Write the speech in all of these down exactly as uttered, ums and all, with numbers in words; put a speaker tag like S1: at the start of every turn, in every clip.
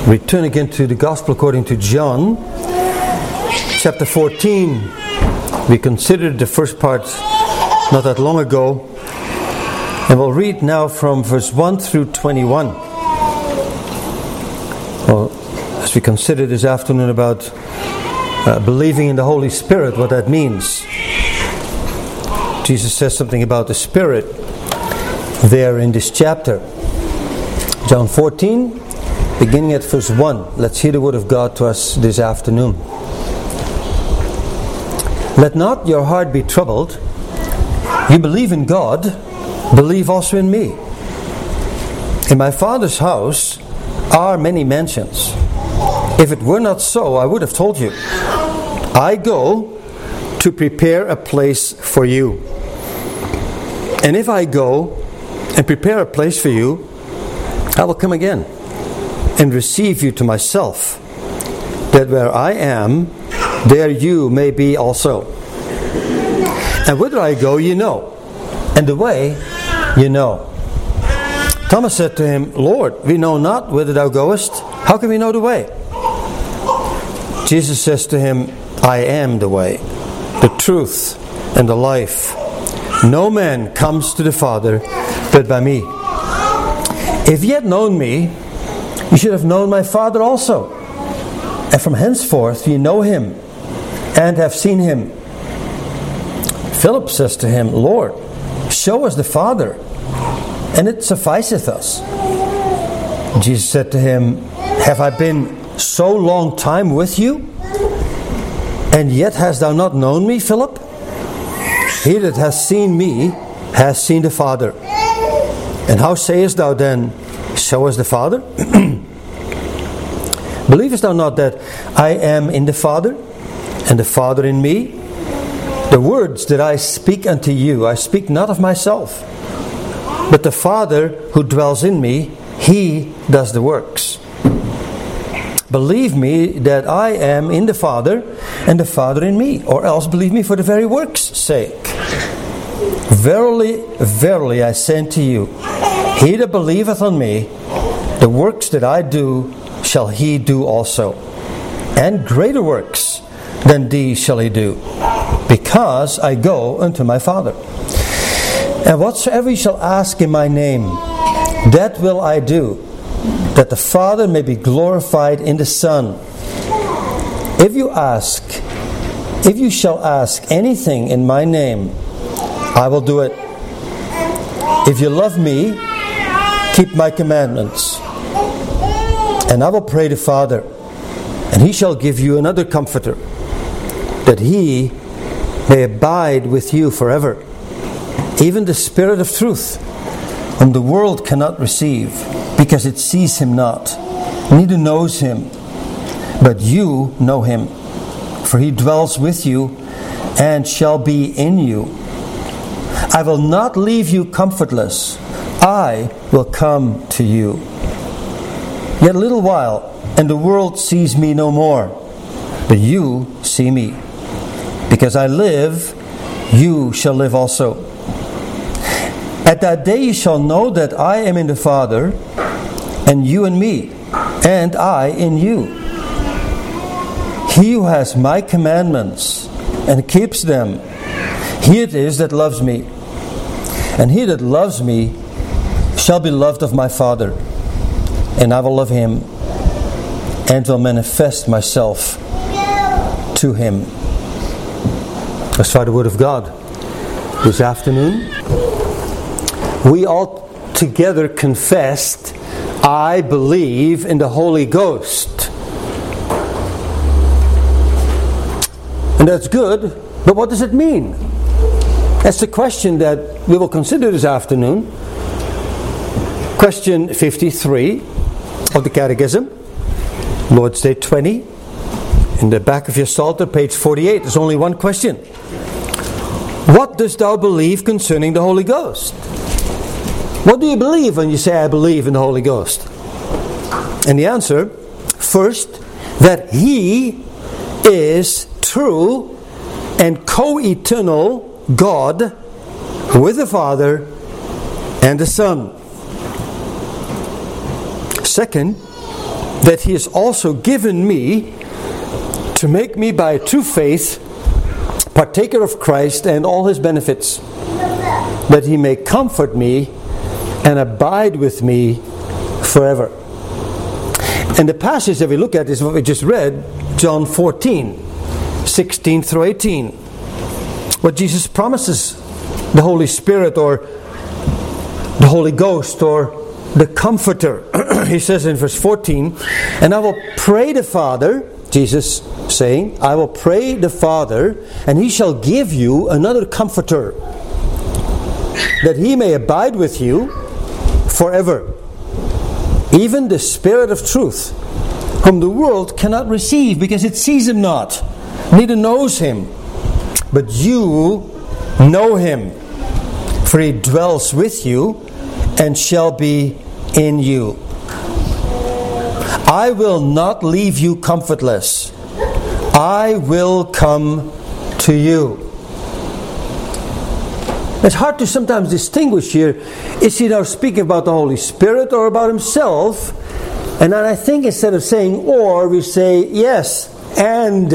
S1: We turn again to the Gospel according to John, chapter fourteen. We considered the first part not that long ago, and we'll read now from verse one through twenty-one. Well, as we consider this afternoon about uh, believing in the Holy Spirit, what that means. Jesus says something about the Spirit there in this chapter. John fourteen, beginning at verse one. Let's hear the word of God to us this afternoon. Let not your heart be troubled. You believe in God, believe also in me. In my Father's house are many mansions. If it were not so, I would have told you. I go to prepare a place for you. And if I go and prepare a place for you, I will come again and receive you to myself, that where I am, there you may be also. And whither I go, you know, and the way you know. Thomas said to him, Lord, we know not whither thou goest. How can we know the way? Jesus says to him, I am the way, the truth, and the life. No man comes to the Father but by me. If ye had known me, you should have known my Father also. And from henceforth ye know him, and have seen him. Philip says to him, Lord, show us the Father, and it sufficeth us. Jesus said to him, Have I been so long time with you, and yet hast thou not known me, Philip? He that hath seen me hath seen the Father. And how sayest thou then, Show us the Father? Believest thou not that I am in the Father, and the Father in me? The words that I speak unto you, I speak not of myself, but the Father who dwells in me, He does the works. Believe me that I am in the Father, and the Father in me, or else believe me for the very works' sake. Verily, verily, I say unto you, he that believeth on me, the works that I do, shall he do also. And greater works than these shall he do, because I go unto my Father. And whatsoever ye shall ask in my name, that will I do, that the Father may be glorified in the Son. If you ask, if you shall ask anything in my name, I will do it. If you love me, keep my commandments. And I will pray the Father, and He shall give you another Comforter, that He may abide with you forever, even the Spirit of truth, whom the world cannot receive, because it sees Him not, neither knows Him. But you know Him, for He dwells with you, and shall be in you. I will not leave you comfortless. I will come to you. Yet a little while, and the world sees me no more. But you see me. Because I live, you shall live also. At that day you shall know that I am in the Father, and you in me, and I in you. He who has my commandments and keeps them, he it is that loves me. And he that loves me shall be loved of my Father, and I will love him, and will manifest myself to him. Let's try the Word of God this afternoon. We all together confessed, I believe in the Holy Ghost. And that's good, but what does it mean? That's the question that we will consider this afternoon. Question fifty-three of the Catechism, Lord's Day twenty. In the back of your Psalter, page forty-eight, there's only one question. What dost thou believe concerning the Holy Ghost? What do you believe when you say, I believe in the Holy Ghost? And the answer, first, that He is true and co-eternal God with the Father and the Son. Second, that He has also given me to make me by true faith partaker of Christ and all His benefits, that He may comfort me and abide with me forever. And the passage that we look at is what we just read, John fourteen, sixteen through eighteen. What Jesus promises the Holy Spirit or the Holy Ghost or the Comforter. He says in verse fourteen, and I will pray the Father, Jesus saying, I will pray the Father, and He shall give you another Comforter, that He may abide with you forever. Even the Spirit of truth, whom the world cannot receive, because it sees Him not, neither knows Him. But you know Him, for He dwells with you and shall be in you. I will not leave you comfortless. I will come to you. It's hard to sometimes distinguish here. Is He now speaking about the Holy Spirit or about Himself? And then I think instead of saying or, we say yes, and.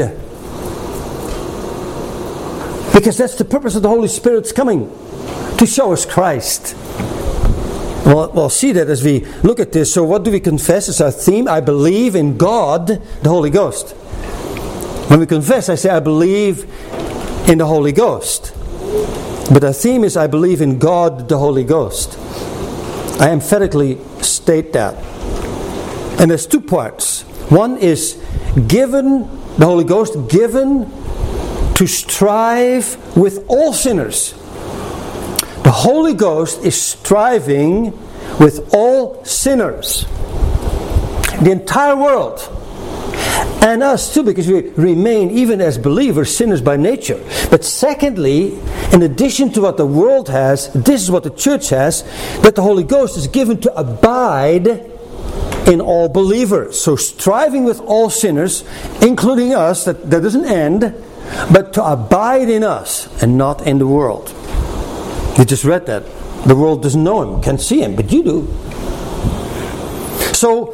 S1: Because that's the purpose of the Holy Spirit's coming, to show us Christ. Well, we'll see that as we look at this. So what do we confess as our theme? I believe in God, the Holy Ghost. When we confess, I say I believe in the Holy Ghost. But our theme is I believe in God, the Holy Ghost. I emphatically state that. And there's two parts. One is given, the Holy Ghost, given to strive with all sinners. The Holy Ghost is striving with all sinners. The entire world. And us too, because we remain, even as believers, sinners by nature. But secondly, in addition to what the world has, this is what the church has, that the Holy Ghost is given to abide in all believers. So striving with all sinners, including us, that, that doesn't end, but to abide in us and not in the world. You just read that. The world doesn't know Him, can't see Him, but you do. So,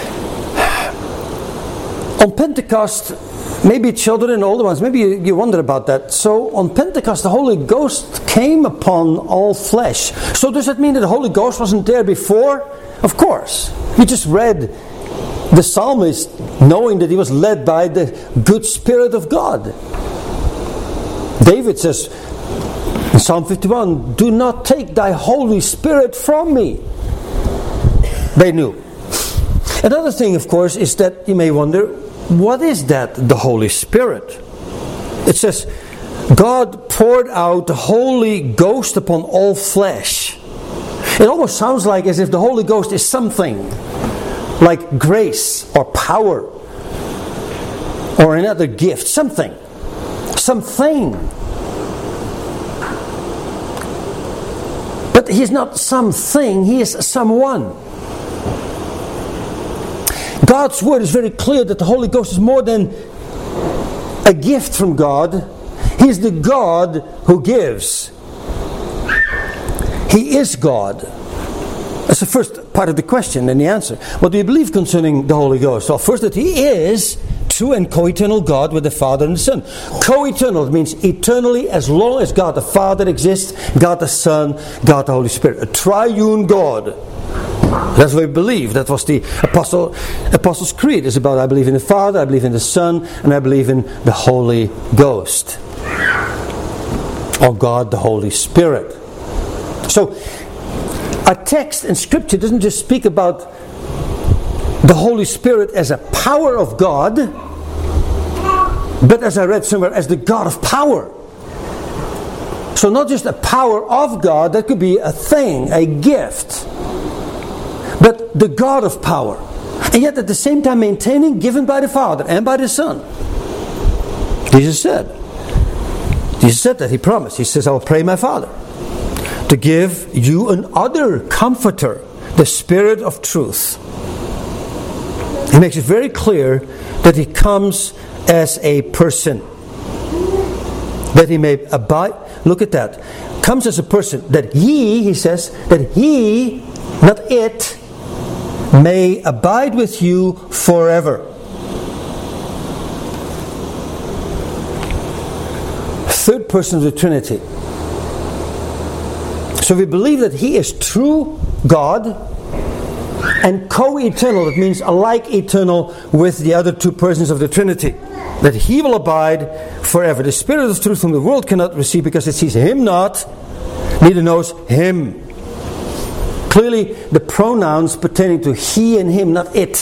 S1: on Pentecost, maybe children and older ones, maybe you, you wonder about that. So on Pentecost, the Holy Ghost came upon all flesh. So does that mean that the Holy Ghost wasn't there before? Of course. We just read the psalmist knowing that he was led by the good Spirit of God. David says in Psalm fifty-one, do not take thy Holy Spirit from me. They knew. Another thing, of course, is that you may wonder, what is that, the Holy Spirit? It says, God poured out the Holy Ghost upon all flesh. It almost sounds like as if the Holy Ghost is something, like grace or power, or another gift, something. Something. But He is not something, He is someone. God's Word is very clear that the Holy Ghost is more than a gift from God. He is the God who gives. He is God. That's the first part of the question and the answer. What do you believe concerning the Holy Ghost? Well, first that He is true and co-eternal God with the Father and the Son. Co-eternal means eternally, as long as God the Father exists, God the Son, God the Holy Spirit. A triune God. That's what we believe. That was the Apostle, Apostles' Creed. It's about I believe in the Father, I believe in the Son, and I believe in the Holy Ghost. Or God the Holy Spirit. So, a text in Scripture doesn't just speak about the Holy Spirit as a power of God, but as I read somewhere, as the God of power. So not just a power of God, that could be a thing, a gift, but the God of power. And yet at the same time maintaining, given by the Father and by the Son. Jesus said, Jesus said that, He promised. He says, I will pray my Father to give you another Comforter, the Spirit of truth. He makes it very clear that He comes as a person. That He may abide. Look at that. Comes as a person. That He, He says, that He, not it, may abide with you forever. Third person of the Trinity. So we believe that He is true God and co-eternal. That means alike eternal with the other two persons of the Trinity. That He will abide forever. The Spirit of truth whom the world cannot receive because it sees Him not, neither knows Him. Clearly the pronouns pertaining to He and Him, not it.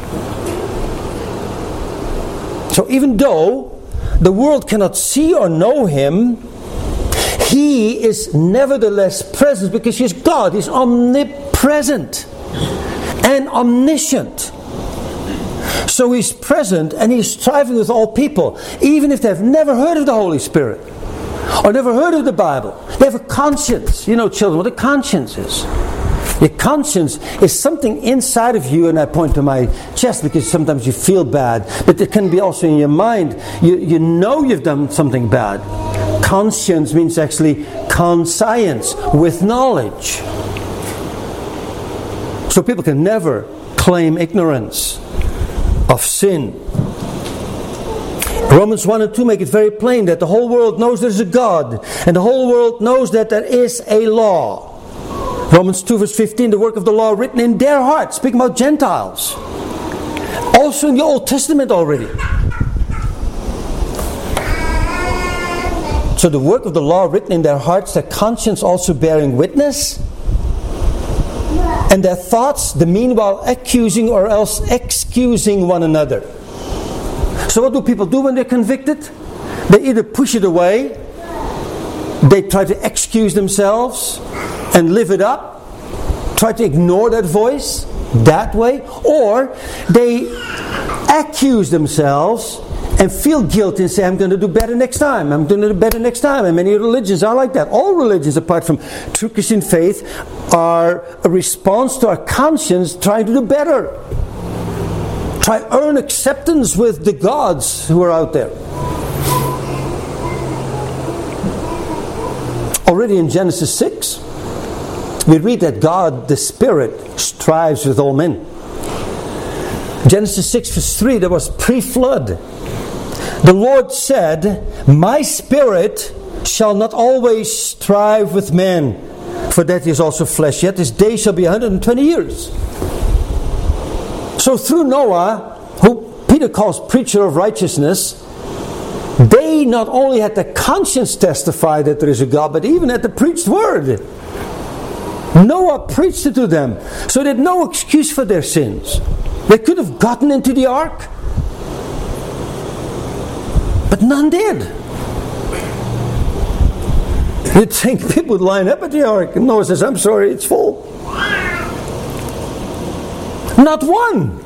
S1: So even though the world cannot see or know Him, He is nevertheless present because He is God. He is omnipresent and omniscient. So He's present and He's striving with all people, even if they've never heard of the Holy Spirit or never heard of the Bible. They have a conscience. You know, children, what a conscience is. Your conscience is something inside of you, and I point to my chest because sometimes you feel bad, but it can be also in your mind. You, you know you've done something bad. Conscience means actually conscience, with knowledge. So people can never claim ignorance of sin. Romans one and two make it very plain that the whole world knows there's a God, and the whole world knows that there is a law. Romans two verse fifteen, the work of the law written in their hearts, speaking about Gentiles. Also in the Old Testament already. So the work of the law written in their hearts, their conscience also bearing witness, and their thoughts the meanwhile accusing or else excusing one another. So what do people do when they're convicted? They either push it away, they try to excuse themselves and live it up, try to ignore that voice that way, or they accuse themselves and feel guilty and say, I'm going to do better next time, I'm going to do better next time. And many religions are like that. All religions, apart from true Christian faith, are a response to our conscience trying to do better. Try to earn acceptance with the gods who are out there. Already in Genesis six, we read that God, the Spirit, strives with all men. Genesis six verse three, that was pre-flood. The Lord said, my Spirit shall not always strive with men, for that is also flesh, yet his day shall be one hundred twenty years. So through Noah, who Peter calls preacher of righteousness, they not only had the conscience testify that there is a God, but even had the preached word. Noah preached it to them, so they had no excuse for their sins. They could have gotten into the ark, but none did. You'd think people would line up at the ark, and Noah says, I'm sorry, it's full. Not one.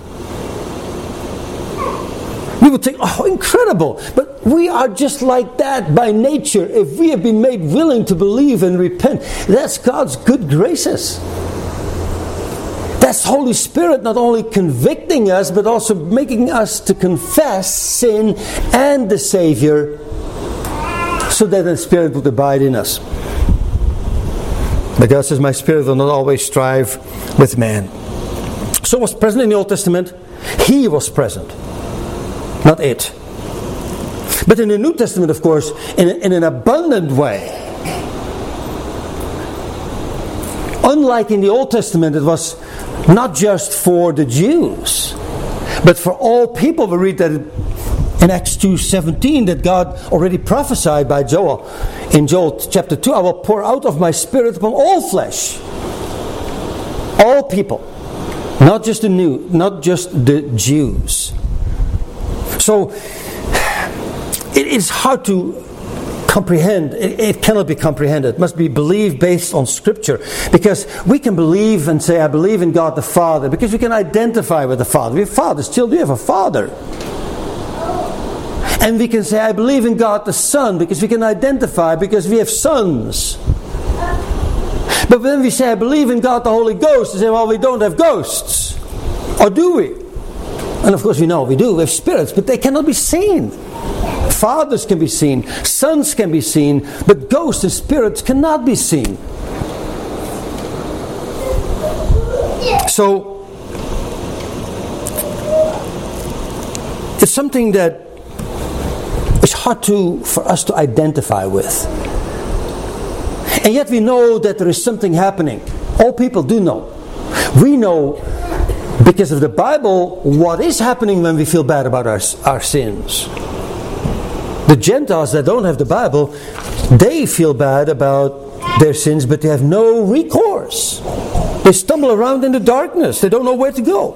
S1: You would think, oh, incredible. But we are just like that by nature. If we have been made willing to believe and repent, that's God's good graces. That's Holy Spirit not only convicting us, but also making us to confess sin and the Savior, so that the Spirit would abide in us. But God says, my Spirit will not always strive with man. So was present in the Old Testament. He was present, not it. But in the New Testament, of course, in, a, in an abundant way. Unlike in the Old Testament, it was not just for the Jews, but for all people. We read that in Acts two seventeen, that God already prophesied by Joel. In Joel chapter two, I will pour out of my Spirit upon all flesh. All people. Not just the new, not just the Jews. So it is hard to comprehend. It, it cannot be comprehended. It must be believed based on Scripture. Because we can believe and say, I believe in God the Father, because we can identify with the Father. We have fathers, still do have a Father. And we can say, I believe in God the Son, because we can identify, because we have sons. But when we say, I believe in God the Holy Ghost, we say, well, we don't have ghosts. Or do we? And of course we know we do. We have spirits, but they cannot be seen. Fathers can be seen. Sons can be seen. But ghosts and spirits cannot be seen. So, It's something that is hard to for us to identify with. And yet we know that there is something happening. All people do know. We know, because of the Bible, what is happening when we feel bad about our, our sins. The Gentiles that don't have the Bible, they feel bad about their sins, but they have no recourse. They stumble around in the darkness. They don't know where to go.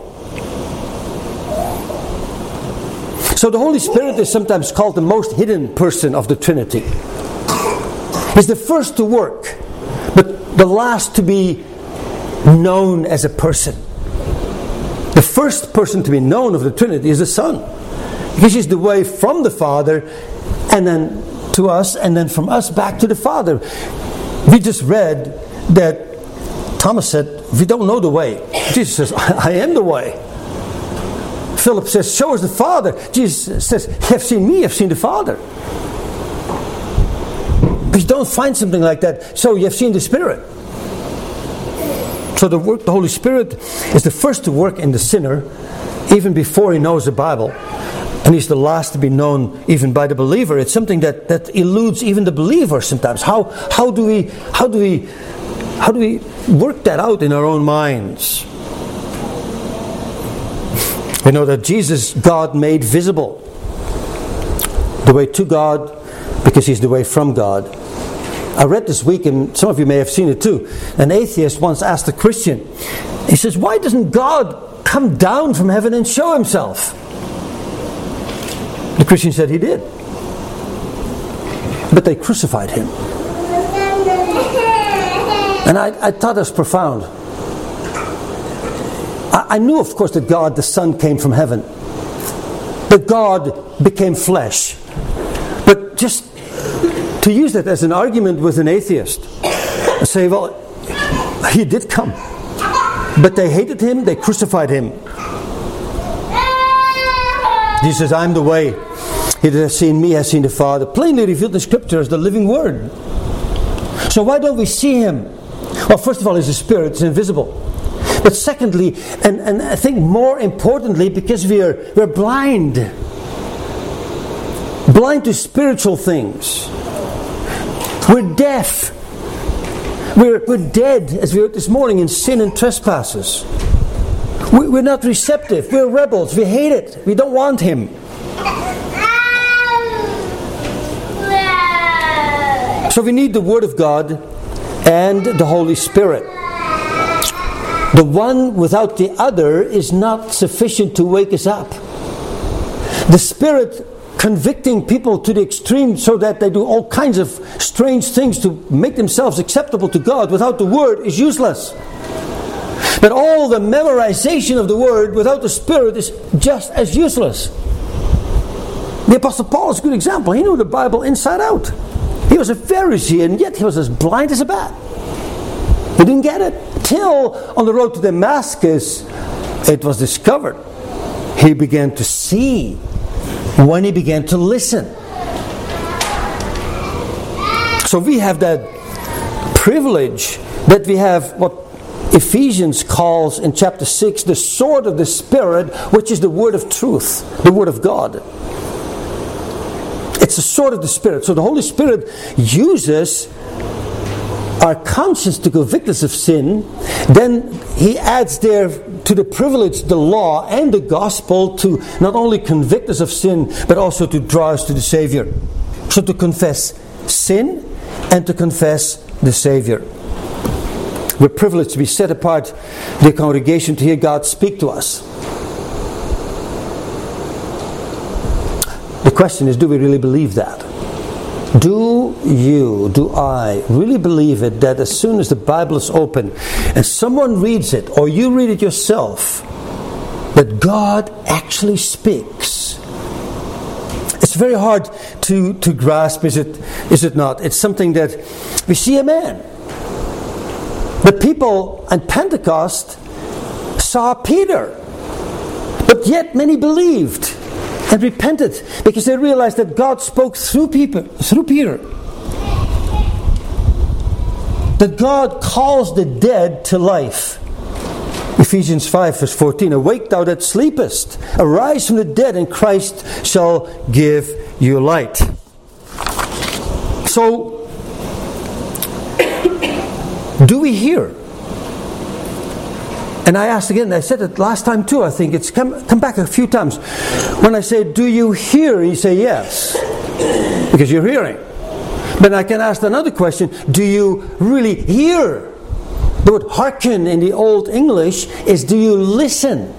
S1: So the Holy Spirit is sometimes called the most hidden person of the Trinity. He's the first to work, but the last to be known as a person. The first person to be known of the Trinity is the Son, because He's the way from the Father and then to us, and then from us back to the Father. We just read that Thomas said, we don't know the way. Jesus says, I am the way. Philip says, show us the Father. Jesus says, you have seen me, you have seen the Father. But you don't find something like that, so you have seen the Spirit. So the work, the Holy Spirit is the first to work in the sinner, even before he knows the Bible. And He's the last to be known even by the believer. It's something that, that eludes even the believer sometimes. How how do we how do we how do we work that out in our own minds? We know that Jesus, God made visible. The way to God, because He's the way from God. I read this week, and some of you may have seen it too. An atheist once asked a Christian, he says, why doesn't God come down from heaven and show Himself? The Christian said He did. But they crucified Him. And I, I thought that was profound. I, I knew, of course, that God, the Son, came from heaven. That God became flesh. But just to use that as an argument with an atheist, and say, well, He did come, but they hated Him, they crucified Him. Jesus says, I'm the way. He that has seen me has seen the Father. Plainly revealed in Scripture as the living Word. So why don't we see Him? Well, first of all, He's a Spirit, it's invisible. But secondly, and, and I think more importantly, because we are we're blind. Blind to spiritual things. We're deaf. We're, we're dead, as we heard this morning, in sin and trespasses. We, we're not receptive. We're rebels. We hate it. We don't want Him. So we need the Word of God and the Holy Spirit. The one without the other is not sufficient to wake us up. The Spirit convicting people to the extreme so that they do all kinds of strange things to make themselves acceptable to God without the Word is useless. But all the memorization of the Word without the Spirit is just as useless. The Apostle Paul is a good example. He knew the Bible inside out. He was a Pharisee, and yet he was as blind as a bat. He didn't get it. Till on the road to Damascus, it was discovered. He began to see when he began to listen. So we have that privilege that we have what Ephesians calls in chapter six the sword of the Spirit, which is the word of truth, the word of God. It's the sword of the Spirit. So the Holy Spirit uses our conscience to convict us of sin. Then He adds there to the privilege the law and the gospel to not only convict us of sin, but also to draw us to the Savior. So to confess sin and to confess the Savior. We're privileged to be set apart, the congregation, to hear God speak to us. The question is, do we really believe that? Do you, do I, really believe it, that as soon as the Bible is open and someone reads it, or you read it yourself, that God actually speaks? It's very hard to, to grasp, is it, is it not? It's something that we see a man. The people at Pentecost saw Peter, but yet many believed and repented because they realized that God spoke through people, through Peter. That God calls the dead to life. Ephesians five verse fourteen, awake thou that sleepest, arise from the dead, and Christ shall give you light. So, do we hear? And I asked again, I said it last time too, I think it's come, come back a few times. When I say, do you hear? You say yes, because you're hearing. But I can ask another question, do you really hear? The word hearken in the Old English is, do you listen?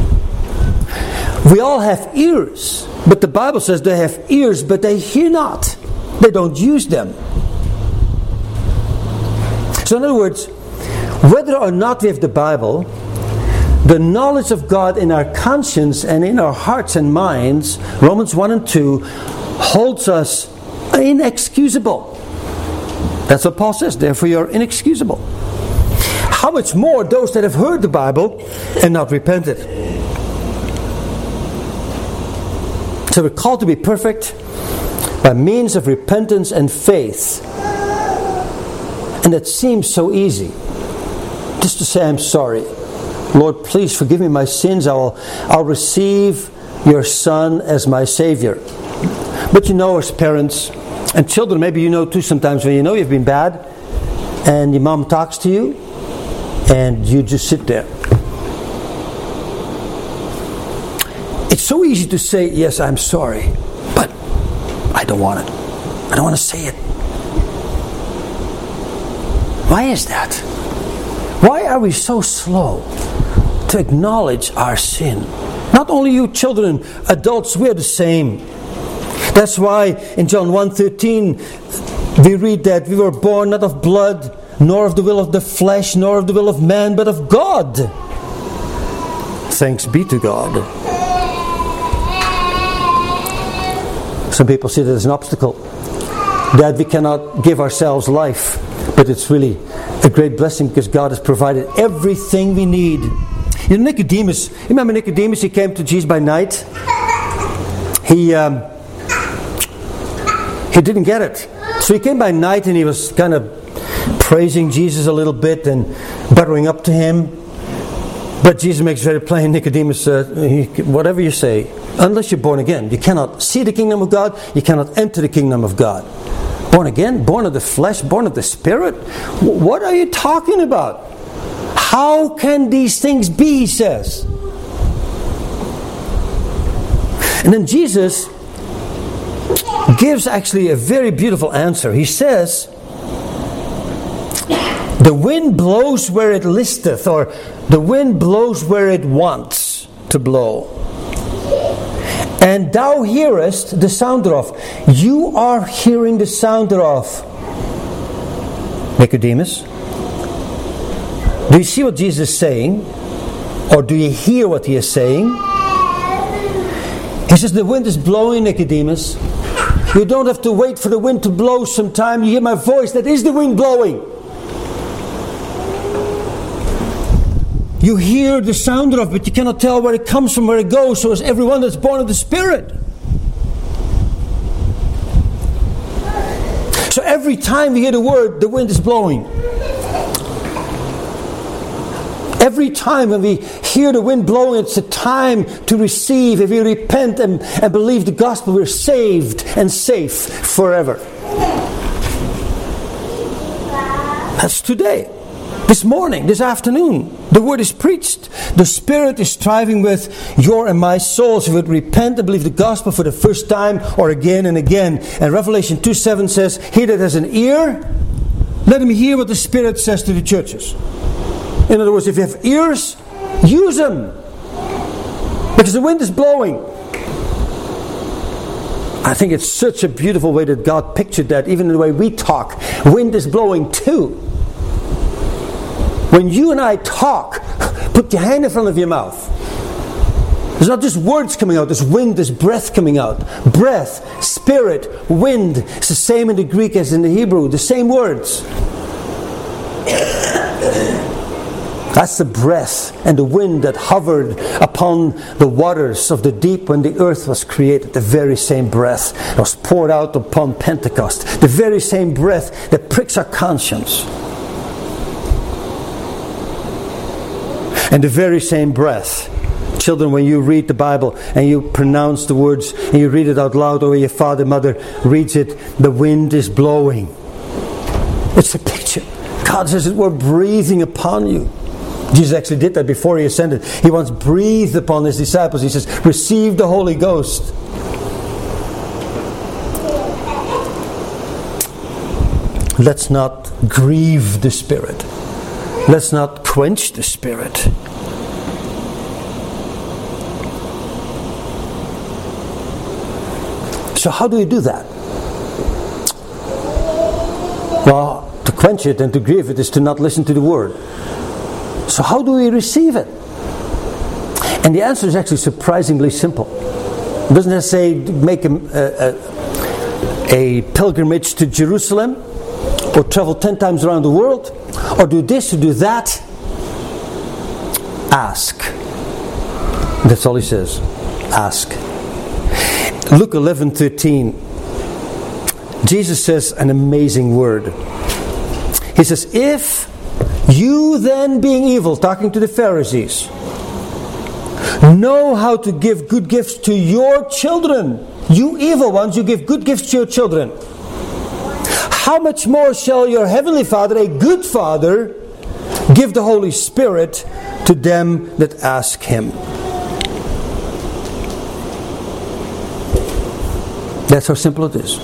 S1: We all have ears, but the Bible says they have ears, but they hear not. They don't use them. So in other words, whether or not we have the Bible, the knowledge of God in our conscience and in our hearts and minds, Romans one and two, holds us inexcusable. That's what Paul says, therefore you are inexcusable. How much more those that have heard the Bible and not repented? So we're called to be perfect by means of repentance and faith. And it seems so easy. Just to say, I'm sorry. Lord, please forgive me my sins. I'll, I'll receive your Son as my Savior. But you know, as parents and children, maybe you know too sometimes when you know you've been bad and your mom talks to you and you just sit there. It's so easy to say, yes, I'm sorry, but I don't want it. I don't want to say it. Why is that? Why are we so slow to acknowledge our sin? Not only you children, adults, we are the same. That's why in John one thirteen we read that we were born not of blood, nor of the will of the flesh, nor of the will of man, but of God. Thanks be to God. Some people see that as an obstacle, that we cannot give ourselves life. But it's really a great blessing because God has provided everything we need. You know, Nicodemus, you remember Nicodemus? He came to Jesus by night. He um, he didn't get it. So he came by night and he was kind of praising Jesus a little bit and buttering up to him. But Jesus makes very plain, Nicodemus, uh, whatever you say, unless you're born again, you cannot see the kingdom of God, you cannot enter the kingdom of God. Born again? Born of the flesh? Born of the Spirit? What are you talking about? How can these things be, he says. And then Jesus gives actually a very beautiful answer. He says, the wind blows where it listeth, or the wind blows where it wants to blow. And thou hearest the sound thereof. You are hearing the sound thereof. Nicodemus, do you see what Jesus is saying? Or do you hear what he is saying? He says, the wind is blowing, Nicodemus. You don't have to wait for the wind to blow sometime. You hear my voice, that is the wind blowing. You hear the sound thereof, but you cannot tell where it comes from, where it goes. So is everyone that's born of the Spirit. So every time we hear the word, the wind is blowing. Every time when we hear the wind blowing, it's a time to receive. If we repent and, and believe the gospel, we're saved and safe forever. That's today. This morning, this afternoon, the word is preached. The Spirit is striving with your and my souls. If we would repent and believe the gospel for the first time or again and again. And Revelation two seven says, he that has an ear, let him hear what the Spirit says to the churches. In other words, if you have ears, use them. Because the wind is blowing. I think it's such a beautiful way that God pictured that, even in the way we talk. Wind is blowing too. When you and I talk, put your hand in front of your mouth. There's not just words coming out, there's wind, there's breath coming out. Breath, spirit, wind. It's the same in the Greek as in the Hebrew, the same words. That's the breath and the wind that hovered upon the waters of the deep when the earth was created. The very same breath that was poured out upon Pentecost. The very same breath that pricks our conscience. And the very same breath, children, when you read the Bible and you pronounce the words and you read it out loud, or your father, mother reads it, the wind is blowing. It's a picture. God says we're breathing upon you. Jesus actually did that before He ascended. He once breathed upon His disciples. He says, receive the Holy Ghost. Let's not grieve the Spirit. Let's not quench the Spirit. So how do you do that? Well, to quench it and to grieve it is to not listen to the Word. So how do we receive it? And the answer is actually surprisingly simple. Doesn't it say make a, a, a pilgrimage to Jerusalem, or travel ten times around the world, or do this or do that? Ask. That's all He says. Ask. Luke eleven thirteen. Jesus says an amazing word. He says, if you then, being evil, talking to the Pharisees, know how to give good gifts to your children, you evil ones, you give good gifts to your children, how much more shall your heavenly Father, a good Father, give the Holy Spirit to them that ask Him? That's how simple it is.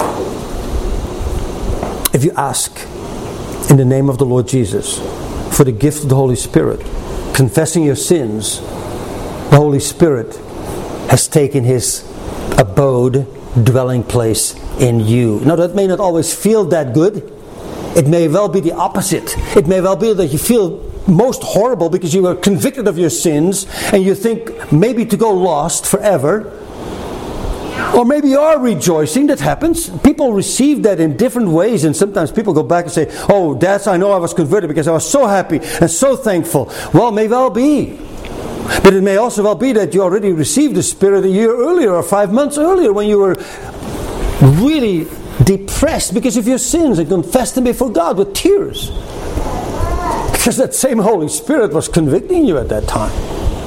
S1: If you ask in the name of the Lord Jesus for the gift of the Holy Spirit, confessing your sins, the Holy Spirit has taken His abode, dwelling place in you. Now that may not always feel that good. It may well be the opposite. It may well be that you feel most horrible because you were convicted of your sins and you think maybe to go lost forever. Or maybe you are rejoicing. That happens. People receive that in different ways, and sometimes people go back and say, oh, that's, I know I was converted because I was so happy and so thankful. Well, may well be. But it may also well be that you already received the Spirit a year earlier or five months earlier when you were really depressed because of your sins and confessed them before God with tears. Because that same Holy Spirit was convicting you at that time.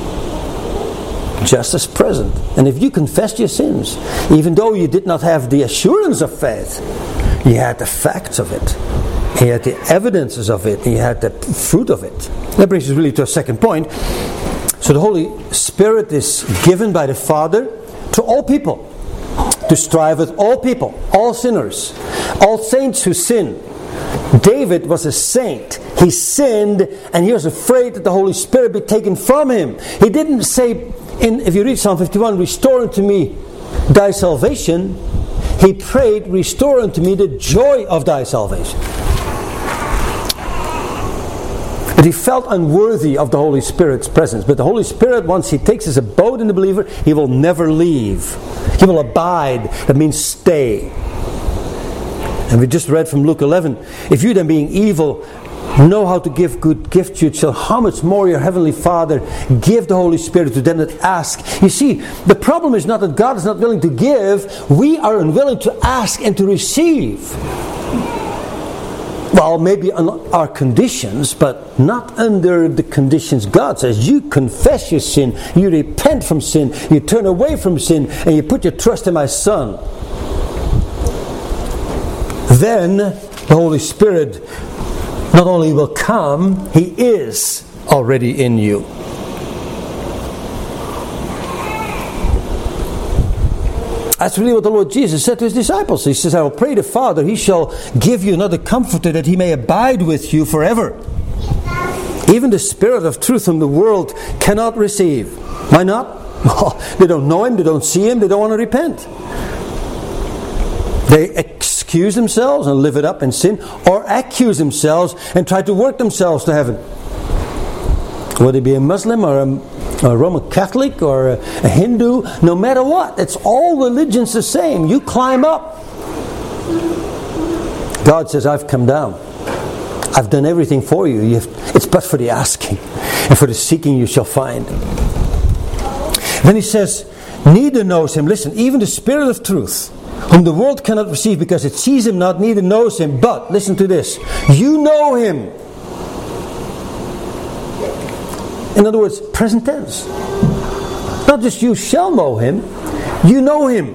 S1: Just as present. And if you confessed your sins, even though you did not have the assurance of faith, you had the facts of it. You had the evidences of it. And you had the fruit of it. That brings us really to a second point. So the Holy Spirit is given by the Father to all people. To strive with all people, all sinners, all saints who sin. David was a saint. He sinned and he was afraid that the Holy Spirit be taken from him. He didn't say, in, if you read Psalm fifty-one, restore unto me thy salvation. He prayed, restore unto me the joy of thy salvation. But he felt unworthy of the Holy Spirit's presence. But the Holy Spirit, once He takes His abode in the believer, He will never leave. He will abide. That means stay. And we just read from Luke eleven, if you then being evil know how to give good gifts to your children, how much more your Heavenly Father give the Holy Spirit to them that ask. You see, the problem is not that God is not willing to give. We are unwilling to ask and to receive. Well, maybe on our conditions, but not under the conditions God says. You confess your sin, you repent from sin, you turn away from sin, and you put your trust in my Son. Then the Holy Spirit not only will come, He is already in you. That's really what the Lord Jesus said to His disciples. He says, I will pray the Father, He shall give you another Comforter that He may abide with you forever. Even the Spirit of truth whom the world cannot receive. Why not? Well, they don't know Him, they don't see Him, they don't want to repent. They excuse themselves and live it up in sin, or accuse themselves and try to work themselves to heaven. Whether it be a Muslim or a a Roman Catholic or a, a Hindu, no matter what, it's all religions the same. You climb up. God says, I've come down. I've done everything for you. you have, it's but for the asking, and for the seeking you shall find. Then He says, neither knows Him, listen, even the Spirit of truth, whom the world cannot receive because it sees Him not, neither knows Him, but, listen to this, you know Him. In other words, present tense. Not just you shall know him, you know him.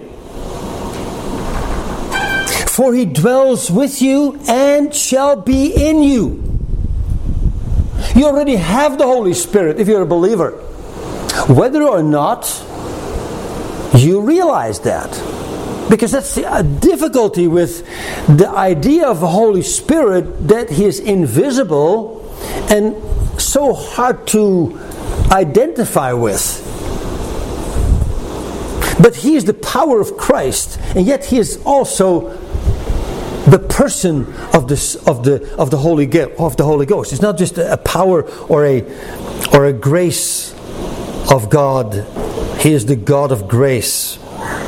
S1: For he dwells with you and shall be in you. You already have the Holy Spirit if you're a believer. Whether or not you realize that. Because that's the difficulty with the idea of the Holy Spirit, that he is invisible and so hard to identify with. But he is the power of Christ, and yet he is also the person of the of the of the Holy of the Holy Ghost. It's not just a power or a or a grace of God. He is the God of grace.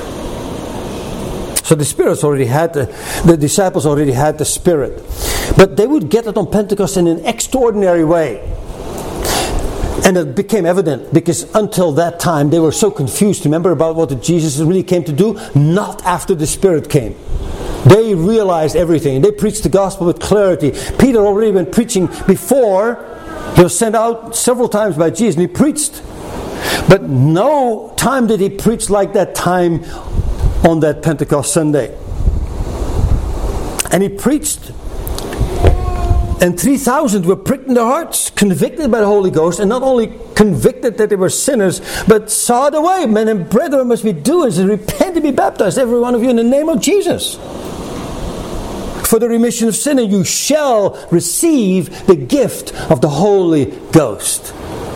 S1: So the Spirit's already had the, the disciples already had the Spirit, but they would get it on Pentecost in an extraordinary way. And it became evident because until that time they were so confused, remember, about what Jesus really came to do? Not after the Spirit came. They realized everything. They preached the gospel with clarity. Peter already been preaching before. He was sent out several times by Jesus and he preached. But no time did he preach like that time on that Pentecost Sunday. And he preached, and three thousand were pricked in their hearts, convicted by the Holy Ghost, and not only convicted that they were sinners, but saw the way. Men and brethren must be doers, and repent and be baptized, every one of you, in the name of Jesus, for the remission of sin, and you shall receive the gift of the Holy Ghost.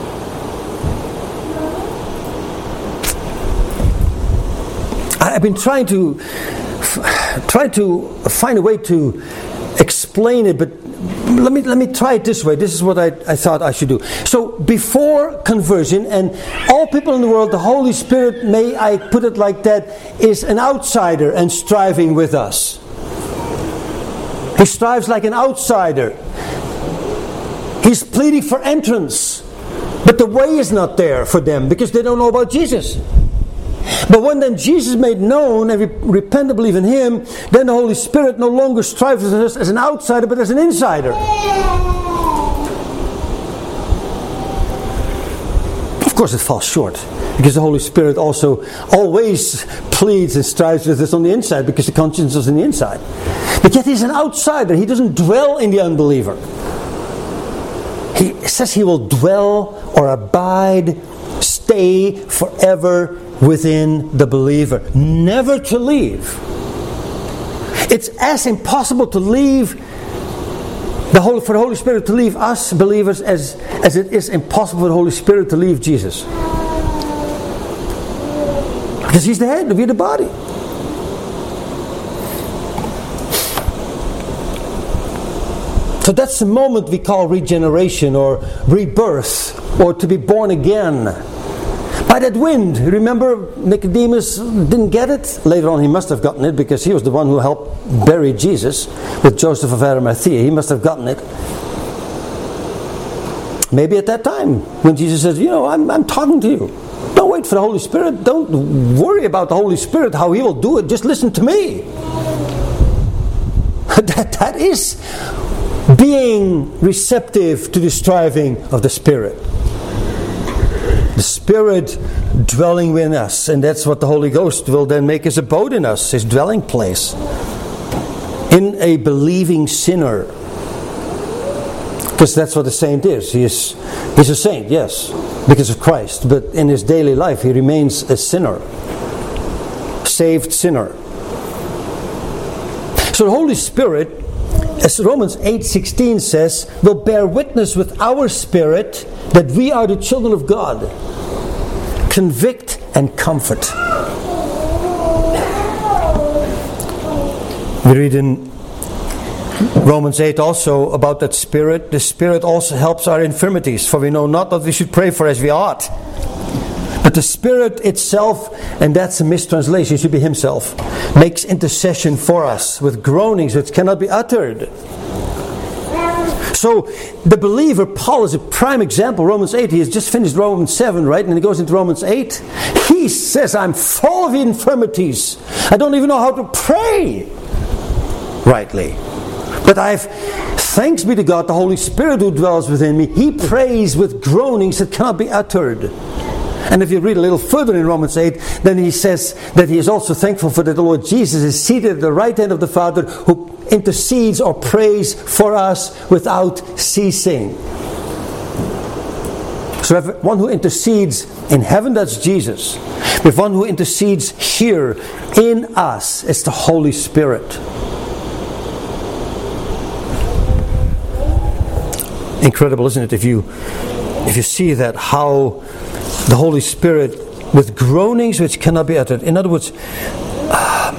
S1: I've been trying to try to find a way to explain it, but let me let me try it this way. This is what I, I thought I should do. So before conversion, and all people in the world, the Holy Spirit, may I put it like that, is an outsider and striving with us. He strives like an outsider. He's pleading for entrance, but the way is not there for them because they don't know about Jesus. But when then Jesus made known and we repent and believe in him, then the Holy Spirit no longer strives with us as an outsider but as an insider. Of course it falls short, because the Holy Spirit also always pleads and strives with us on the inside, because the conscience is on the inside. But yet he's an outsider. He doesn't dwell in the unbeliever. He says he will dwell or abide, stay forever within the believer, never to leave. It's as impossible to leave the Holy, for the Holy Spirit to leave us believers as, as it is impossible for the Holy Spirit to leave Jesus. Because he's the head, we're the body. So that's the moment we call regeneration or rebirth, or to be born again. By that wind, remember Nicodemus didn't get it? Later on he must have gotten it, because he was the one who helped bury Jesus with Joseph of Arimathea. He must have gotten it. Maybe at that time when Jesus says, you know, I'm, I'm talking to you. Don't wait for the Holy Spirit. Don't worry about the Holy Spirit, how he will do it. Just listen to me. that, that is being receptive to the striving of the Spirit. The Spirit dwelling within us, and that's what the Holy Ghost will then make his abode in us, his dwelling place, in a believing sinner. Because that's what a saint is. He is he's a saint, yes, because of Christ, but in his daily life he remains a sinner, saved sinner. So the Holy Spirit, as Romans eight sixteen says, will bear witness with our spirit that we are the children of God. Convict and comfort. We read in Romans eight also about that Spirit. The Spirit also helps our infirmities, for we know not what we should pray for as we ought. But the Spirit itself, and that's a mistranslation, it should be himself, makes intercession for us with groanings which cannot be uttered. So the believer, Paul, is a prime example. Romans eight, he has just finished Romans seven, right? And he goes into Romans eight. He says, I'm full of infirmities. I don't even know how to pray rightly. But I've Thanks be to God, the Holy Spirit who dwells within me. He prays with groanings that cannot be uttered. And if you read a little further in Romans eight, then he says that he is also thankful for that the Lord Jesus is seated at the right hand of the Father, who intercedes or prays for us without ceasing. So we have one who intercedes in heaven, that's Jesus. We have one who intercedes here in us, it's the Holy Spirit. Incredible, isn't it? If you if you see that, how the Holy Spirit, with groanings which cannot be uttered. In other words, uh,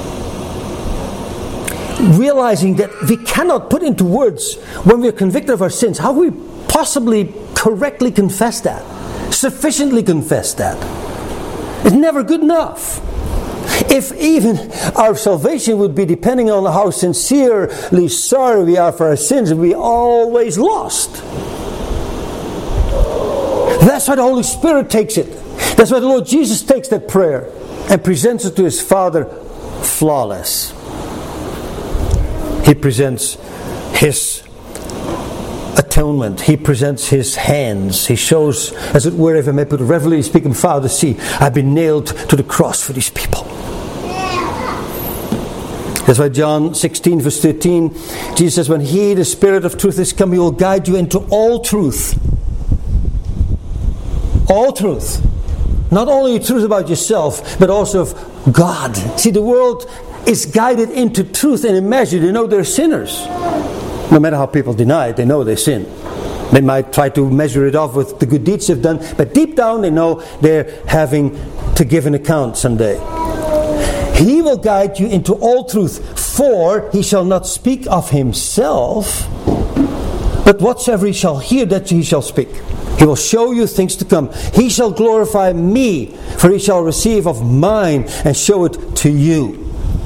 S1: realizing that we cannot put into words when we are convicted of our sins. How can we possibly correctly confess that? Sufficiently confess that? It's never good enough. If even our salvation would be depending on how sincerely sorry we are for our sins, we'd be always lost. That's why the Holy Spirit takes it. That's why the Lord Jesus takes that prayer and presents it to His Father flawless. He presents His atonement. He presents His hands. He shows, as it were, if I may put it reverently speaking, Father, see, I've been nailed to the cross for these people. That's why John sixteen verse thirteen, Jesus says, when He, the Spirit of truth, is come, He will guide you into all truth. All truth. Not only truth about yourself, but also of God. See, the world is guided into truth in a measure. They know they're sinners. No matter how people deny it, they know they sin. They might try to measure it off with the good deeds they've done, but deep down they know they're having to give an account someday. He will guide you into all truth, for He shall not speak of Himself, but whatsoever He shall hear, that He shall speak. He will show you things to come. He shall glorify me, for He shall receive of mine and show it to you.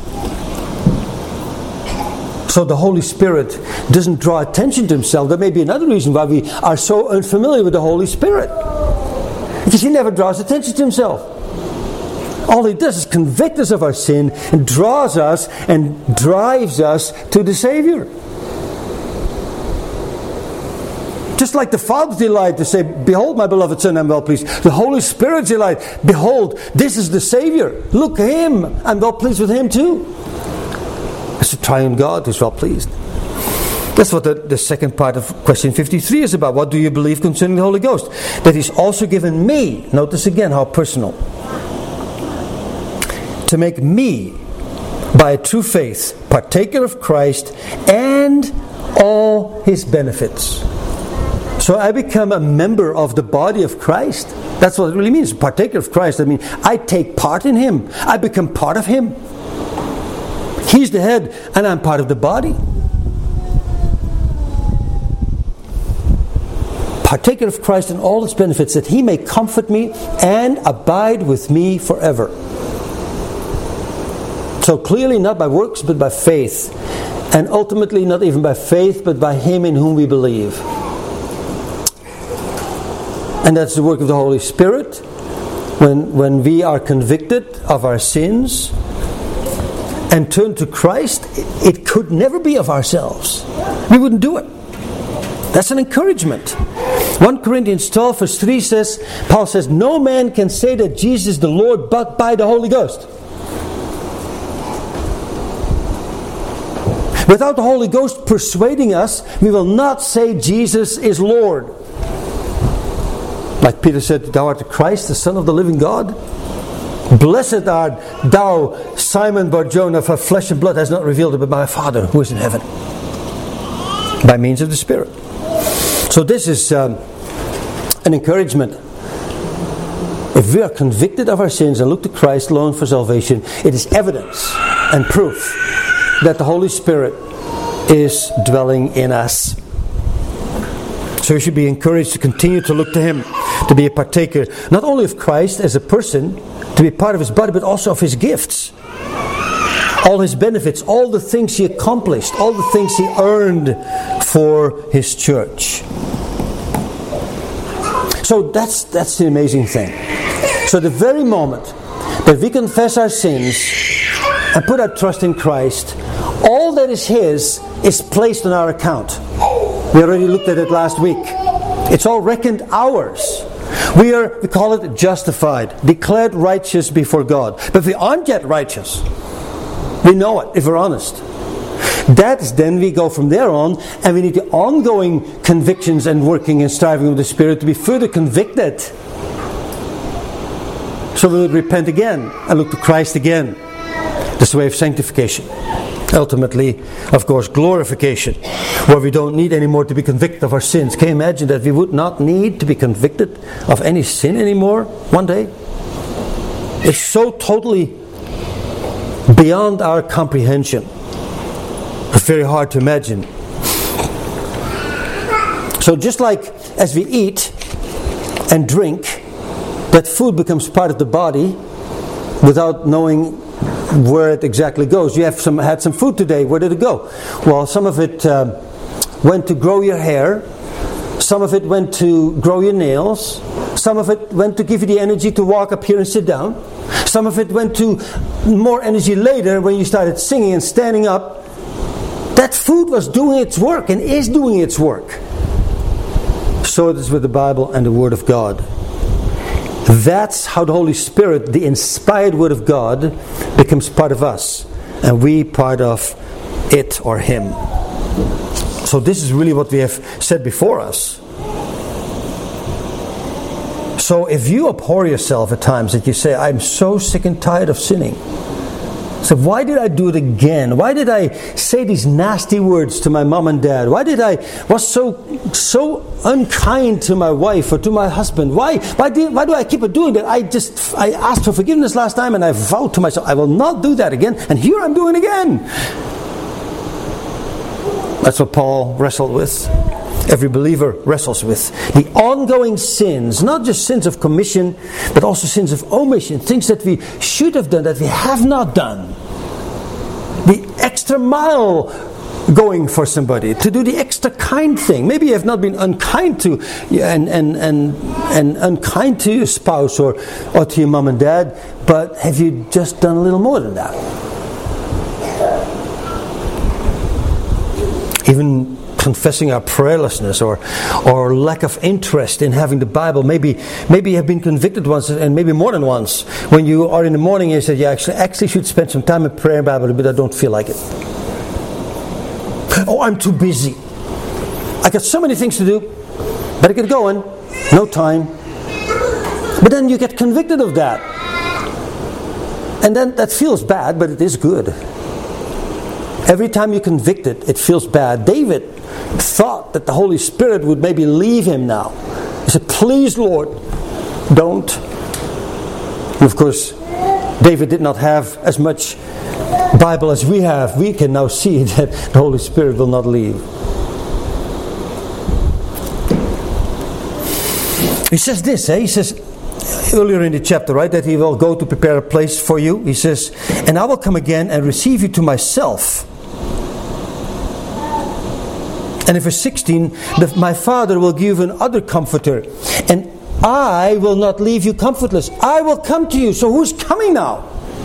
S1: So the Holy Spirit doesn't draw attention to Himself. There may be another reason why we are so unfamiliar with the Holy Spirit. Because He never draws attention to Himself. All He does is convict us of our sin and draws us and drives us to the Savior. Just like the Father's delight to say, behold my beloved Son, I'm well pleased. The Holy Spirit's delight, behold, this is the Savior. Look at Him, I'm well pleased with Him too. It's the triune God who's well pleased. That's what the, the second part of question fifty-three is about. What do you believe concerning the Holy Ghost? That He's also given me, notice again how personal, to make me, by a true faith, partaker of Christ and all His benefits. So I become a member of the body of Christ. That's what it really means, partaker of Christ. I mean, I take part in Him. I become part of Him. He's the head and I'm part of the body. Partaker of Christ and all its benefits, that He may comfort me and abide with me forever. So clearly not by works but by faith. And ultimately not even by faith but by Him in whom we believe. And that's the work of the Holy Spirit. When, when we are convicted of our sins and turn to Christ, it could never be of ourselves. We wouldn't do it. That's an encouragement. First Corinthians twelve verse three says, Paul says, no man can say that Jesus is the Lord but by the Holy Ghost. Without the Holy Ghost persuading us, we will not say Jesus is Lord. Like Peter said, thou art the Christ, the Son of the living God. Blessed art thou, Simon Bar-Jonah, for flesh and blood has not revealed it, but my Father who is in heaven, by means of the Spirit. So this is um, an encouragement. If we are convicted of our sins and look to Christ alone for salvation, it is evidence and proof that the Holy Spirit is dwelling in us. So we should be encouraged to continue to look to Him, to be a partaker, not only of Christ as a person, to be part of His body, but also of His gifts. All His benefits, all the things He accomplished, all the things He earned for His church. So that's, that's the amazing thing. So the very moment that we confess our sins and put our trust in Christ, all that is His is placed on our account. We already looked at it last week. It's all reckoned ours. We are, we call it justified, declared righteous before God. But if we aren't yet righteous, we know it, if we're honest. That is then we go from there on, and we need the ongoing convictions and working and striving of the Spirit to be further convicted. So we would repent again and look to Christ again. This is the way of sanctification. Ultimately, of course, glorification, where we don't need anymore to be convicted of our sins. Can you imagine that we would not need to be convicted of any sin anymore one day? It's so totally beyond our comprehension. It's very hard to imagine. So just like as we eat and drink, that food becomes part of the body without knowing where it exactly goes. You have some had some food today. Where did it go? Well, some of it uh, went to grow your hair. Some of it went to grow your nails. Some of it went to give you the energy to walk up here and sit down. Some of it went to more energy later when you started singing and standing up. That food was doing its work and is doing its work. So it is with the Bible and the Word of God. That's how the Holy Spirit, the inspired Word of God, becomes part of us, and we part of it or Him. So this is really what we have said before us. So if you abhor yourself at times, that you say, I'm so sick and tired of sinning. So why did I do it again? Why did I say these nasty words to my mom and dad? Why did I was so so unkind to my wife or to my husband? Why why do why do I keep doing that? I just I asked for forgiveness last time and I vowed to myself I will not do that again. And here I'm doing it again. That's what Paul wrestled with. Every believer wrestles with the ongoing sins, not just sins of commission, but also sins of omission, things that we should have done, that we have not done. The extra mile going for somebody, to do the extra kind thing. Maybe you have not been unkind to and and and, and unkind to your spouse or, or to your mom and dad, but have you just done a little more than that? Even confessing our prayerlessness or or lack of interest in having the Bible. Maybe maybe you have been convicted once, and maybe more than once, when you are in the morning and you say, yeah, actually, actually should spend some time in prayer and Bible, but I don't feel like it. Oh, I'm too busy. I got so many things to do. Better get going. No time. But then you get convicted of that. And then that feels bad, but it is good. Every time you're convicted, it feels bad. David thought that the Holy Spirit would maybe leave him now. He said, please, Lord, don't. And of course, David did not have as much Bible as we have. We can now see that the Holy Spirit will not leave. He says this, eh? He says, earlier in the chapter, right, that He will go to prepare a place for you. He says, and I will come again and receive you to myself. And in verse sixteen, the, my Father will give you another comforter, and I will not leave you comfortless. I will come to you. So who's coming now?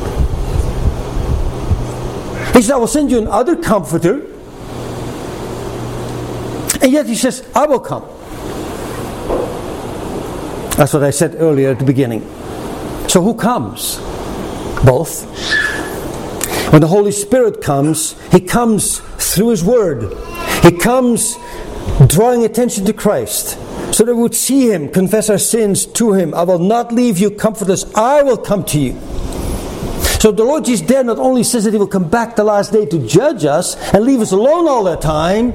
S1: He says, I will send you another comforter. And yet He says, I will come. That's what I said earlier at the beginning. So who comes? Both. When the Holy Spirit comes, He comes through His Word. He comes drawing attention to Christ, so that we would see Him, confess our sins to Him. I will not leave you comfortless. I will come to you. So the Lord Jesus there not only says that He will come back the last day to judge us and leave us alone all that time.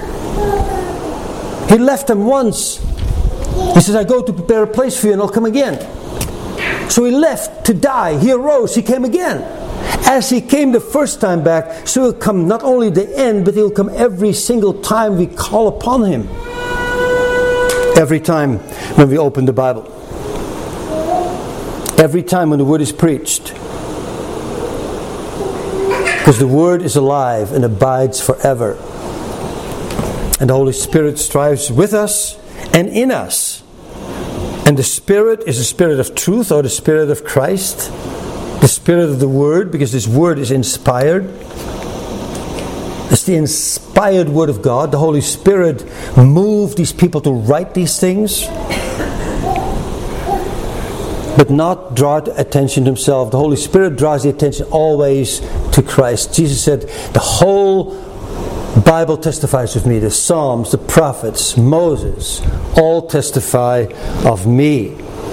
S1: He left them once. He says, I go to prepare a place for you and I'll come again. So He left to die. He arose. He came again. As He came the first time back, so He'll come not only the end, but He'll come every single time we call upon Him. Every time when we open the Bible. Every time when the Word is preached. Because the Word is alive and abides forever. And the Holy Spirit strives with us and in us. And the Spirit is the Spirit of truth, or the Spirit of Christ. The Spirit of the Word, because this Word is inspired. It's the inspired Word of God. The Holy Spirit moved these people to write these things, but not draw attention to Himself. The Holy Spirit draws the attention always to Christ. Jesus said, the whole Bible testifies of me. The Psalms, the prophets, Moses, all testify of me.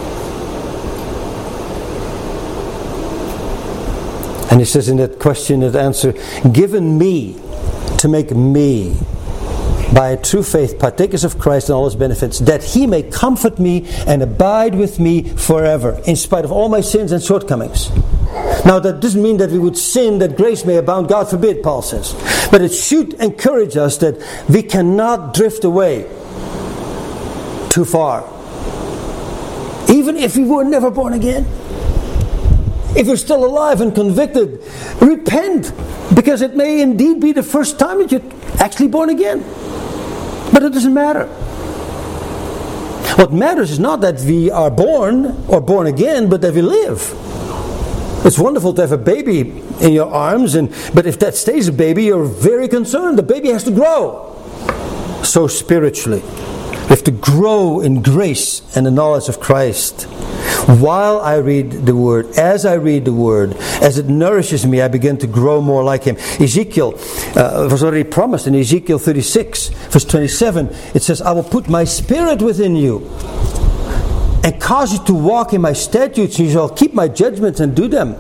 S1: And He says in that question and answer, given me to make me by a true faith partakers of Christ and all His benefits, that He may comfort me and abide with me forever, in spite of all my sins and shortcomings. Now that doesn't mean that we would sin that grace may abound. God forbid, Paul says. But it should encourage us that we cannot drift away too far. Even if we were never born again. If you're still alive and convicted, repent, because it may indeed be the first time that you're actually born again. But it doesn't matter. What matters is not that we are born or born again, but that we live. It's wonderful to have a baby in your arms, and but if that stays a baby, you're very concerned. The baby has to grow. So spiritually, we have to grow in grace and the knowledge of Christ. While I read the Word, as I read the Word, as it nourishes me, I begin to grow more like Him. Ezekiel uh, was already promised in Ezekiel thirty-six, verse twenty-seven. It says, I will put my Spirit within you and cause you to walk in my statutes, and you shall keep my judgments and do them.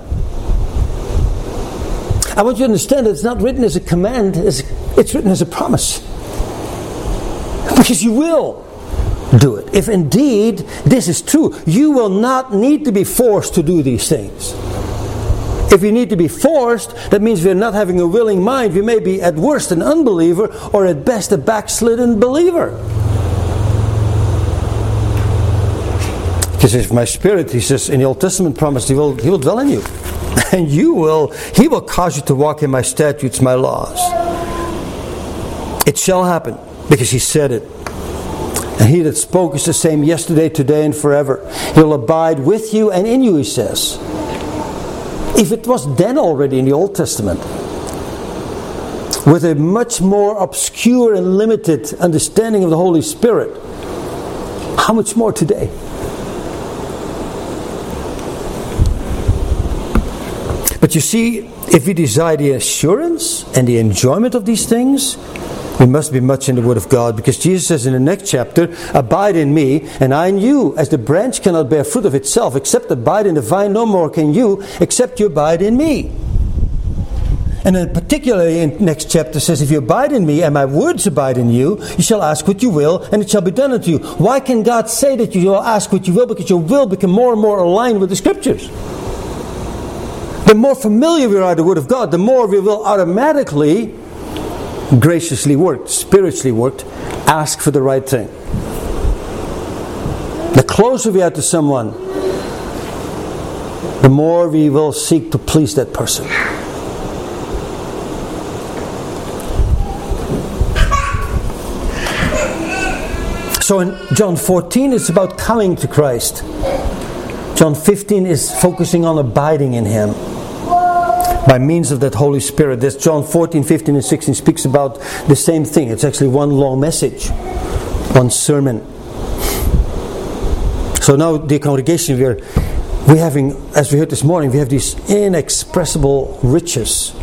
S1: I want you to understand that it's not written as a command, it's written as a promise. Because you will do it. If indeed this is true, you will not need to be forced to do these things. If you need to be forced, that means we're not having a willing mind. We may be at worst an unbeliever, or at best a backslidden believer. Because if my Spirit, He says in the Old Testament promise, He will, He will dwell in you. And you will, He will cause you to walk in my statutes, my laws. It shall happen, because He said it. And He that spoke is the same yesterday, today, and forever. He'll abide with you and in you, He says. If it was then already in the Old Testament, with a much more obscure and limited understanding of the Holy Spirit, how much more today? But you see, if we desire the assurance and the enjoyment of these things, we must be much in the Word of God, because Jesus says in the next chapter, abide in me and I in you, as the branch cannot bear fruit of itself except abide in the vine, no more can you except you abide in me. And then particularly in the next chapter says, if you abide in me and my words abide in you, you shall ask what you will and it shall be done unto you. Why can God say that you shall ask what you will? Because your will become more and more aligned with the Scriptures. The more familiar we are with the Word of God, the more we will automatically, graciously worked, spiritually worked, ask for the right thing. The closer we are to someone, the more we will seek to please that person. So in John fourteen, it's about coming to Christ. John fifteen is focusing on abiding in Him by means of that Holy Spirit. This John fourteen, fifteen and sixteen speaks about the same thing. It's actually one long message, one sermon. So now, dear congregation, we are we having, as we heard this morning, we have these inexpressible riches,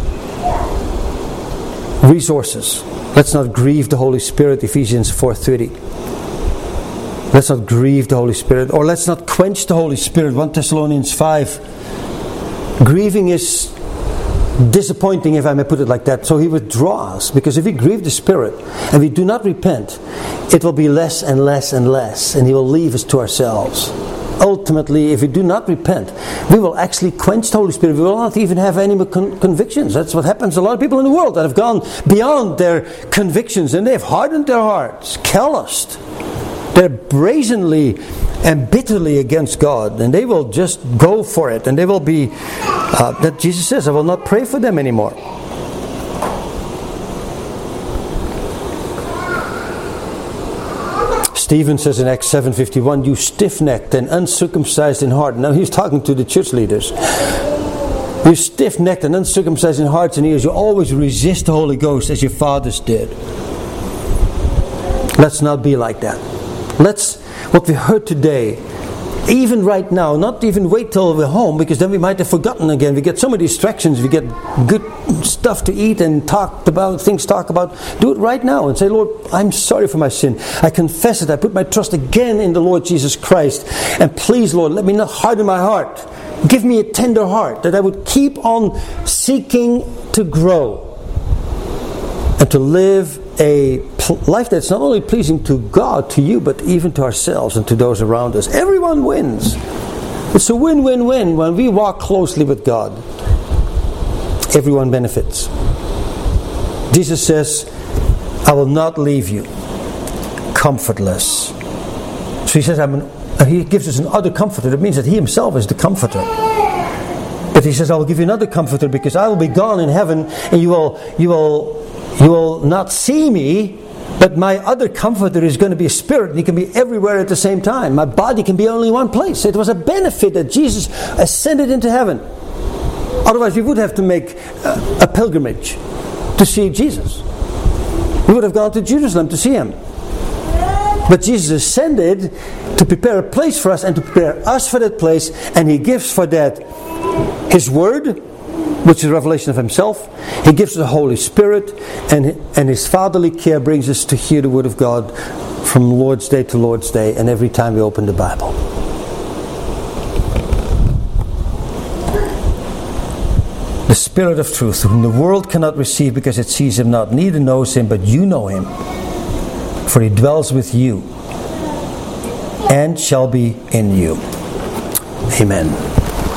S1: resources. Let's not grieve the Holy Spirit, Ephesians four thirty. Let's not grieve the Holy Spirit, or let's not quench the Holy Spirit, First Thessalonians five. Grieving is disappointing, if I may put it like that. So He withdraws, because if we grieve the Spirit and we do not repent, it will be less and less and less, and He will leave us to ourselves. Ultimately, if we do not repent, we will actually quench the Holy Spirit. We will not even have any con- convictions. That's what happens to a lot of people in the world that have gone beyond their convictions, and they have hardened their hearts, calloused. They're brazenly and bitterly against God, and they will just go for it, and they will be uh, that Jesus says, I will not pray for them anymore. Stephen says in Acts seven fifty-one, you stiff-necked and uncircumcised in heart. Now he's talking to the church leaders. You're stiff-necked and uncircumcised in hearts and ears. You always resist the Holy Ghost as your fathers did. Let's not be like that. Let's, what we heard today, even right now, not even wait till we're home, because then we might have forgotten again. We get so many distractions. We get good stuff to eat and talk about, things to talk about. Do it right now and say, Lord, I'm sorry for my sin. I confess it. I put my trust again in the Lord Jesus Christ. And please, Lord, let me not harden my heart. Give me a tender heart, that I would keep on seeking to grow and to live a life that's not only pleasing to God, to you, but even to ourselves and to those around us. Everyone wins. It's a win-win-win when we walk closely with God. Everyone benefits. Jesus says, I will not leave you comfortless. So he says, I'm an, he gives us another comforter. It means that he himself is the comforter. But he says, I will give you another comforter, because I will be gone in heaven, and you will, you will, you will not see me. But my other comforter is going to be a spirit, and he can be everywhere at the same time. My body can be only one place. It was a benefit that Jesus ascended into heaven. Otherwise, we would have to make a, a pilgrimage to see Jesus. We would have gone to Jerusalem to see him. But Jesus ascended to prepare a place for us and to prepare us for that place, and he gives for that his word, which is a revelation of himself. He gives us the Holy Spirit, and, and his fatherly care brings us to hear the word of God from Lord's Day to Lord's Day, and every time we open the Bible. The Spirit of truth, whom the world cannot receive because it sees him not, neither knows him, but you know him, for he dwells with you and shall be in you. Amen.